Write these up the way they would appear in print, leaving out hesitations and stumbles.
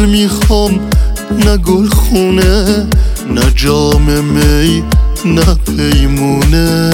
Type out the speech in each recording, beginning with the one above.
میخوام، نه گلخونه، نه جام می، نه پیمونه،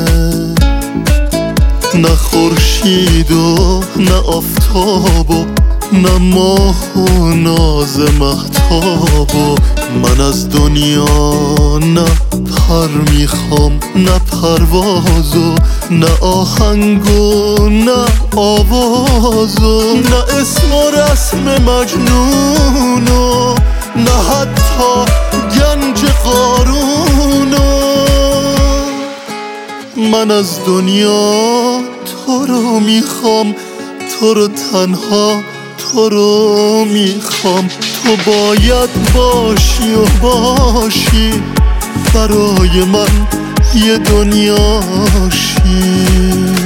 نه خورشید و نه آفتاب و نه ماه و ناز مهتاب و من از دنیا نه پر میخوام، نه پرواز و نه آهنگ و نه آواز و نه اسم و رسم مجنون و نه حتی گنج قارون و من از دنیا تو رو میخوام، تو رو تنها تو رو میخوام. تو باید باشی و باشی برای من یه دنیاشی.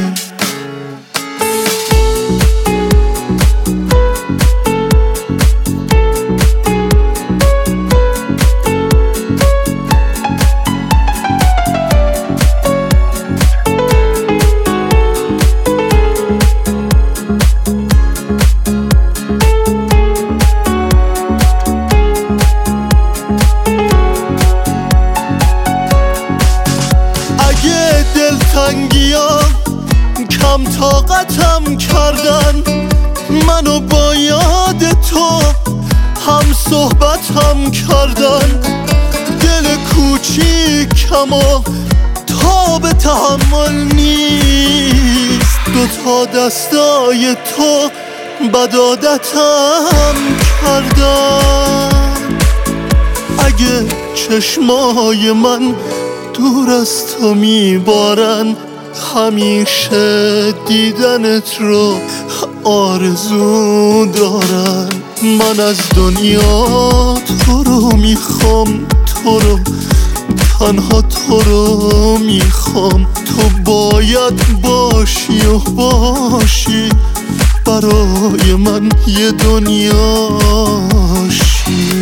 دلتنگی‌ها کم طاقتم کردن، منو با یاد تو هم صحبتم کردن. دل کوچیکم و تاب تحمل نیست، دوتا دستای تو بدعادتم کردن. اگه چشمای من دور از تو میبارن، همیشه دیدنت رو آرزو دارن. من از دنیا تو رو میخوام، تو رو تنها تو رو میخوام. تو باید باشی و باشی برای من یه دنیاشی.